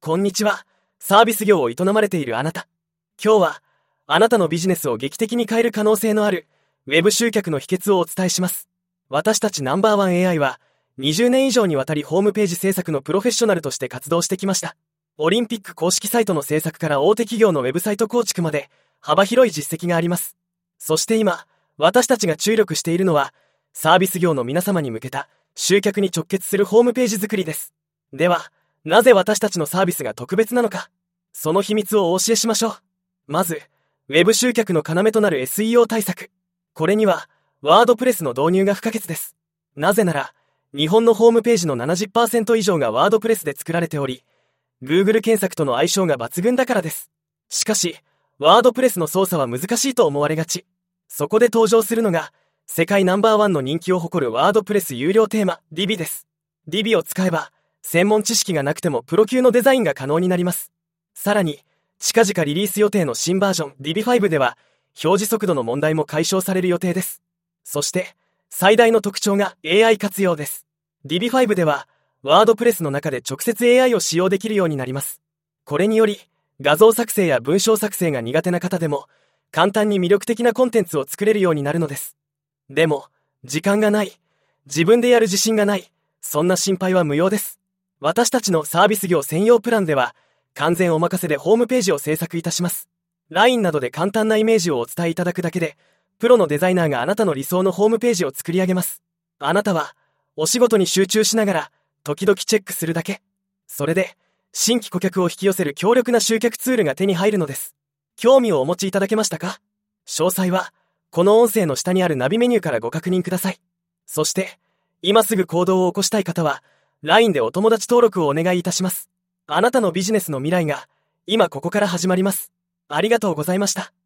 こんにちは。サービス業を営まれているあなた。今日は、あなたのビジネスを劇的に変える可能性のある、ウェブ集客の秘訣をお伝えします。私たちナンバーワン AI は、20年以上にわたりホームページ制作のプロフェッショナルとして活動してきました。オリンピック公式サイトの制作から大手企業のウェブサイト構築まで、幅広い実績があります。そして今、私たちが注力しているのは、サービス業の皆様に向けた、集客に直結するホームページ作りです。では、なぜ私たちのサービスが特別なのか、その秘密をお教えしましょう。まず、ウェブ集客の要となる SEO 対策。これには、ワードプレスの導入が不可欠です。なぜなら、日本のホームページの 70% 以上がワードプレスで作られており、Google 検索との相性が抜群だからです。しかし、ワードプレスの操作は難しいと思われがち。そこで登場するのが、世界ナンバーワンの人気を誇るワードプレス有料テーマ、Divi です。Divi を使えば、専門知識がなくてもプロ級のデザインが可能になります。さらに、近々リリース予定の新バージョン Divi5 では、表示速度の問題も解消される予定です。そして、最大の特徴が AI 活用です。Divi5 では、ワードプレスの中で直接 AI を使用できるようになります。これにより、画像作成や文章作成が苦手な方でも、簡単に魅力的なコンテンツを作れるようになるのです。でも、時間がない、自分でやる自信がない、そんな心配は無用です。私たちのサービス業専用プランでは、完全お任せでホームページを制作いたします。LINE などで簡単なイメージをお伝えいただくだけで、プロのデザイナーがあなたの理想のホームページを作り上げます。あなたは、お仕事に集中しながら、時々チェックするだけ。それで、新規顧客を引き寄せる強力な集客ツールが手に入るのです。興味をお持ちいただけましたか？詳細は、この音声の下にあるナビメニューからご確認ください。そして、今すぐ行動を起こしたい方は、LINE でお友達登録をお願いいたします。あなたのビジネスの未来が、今ここから始まります。ありがとうございました。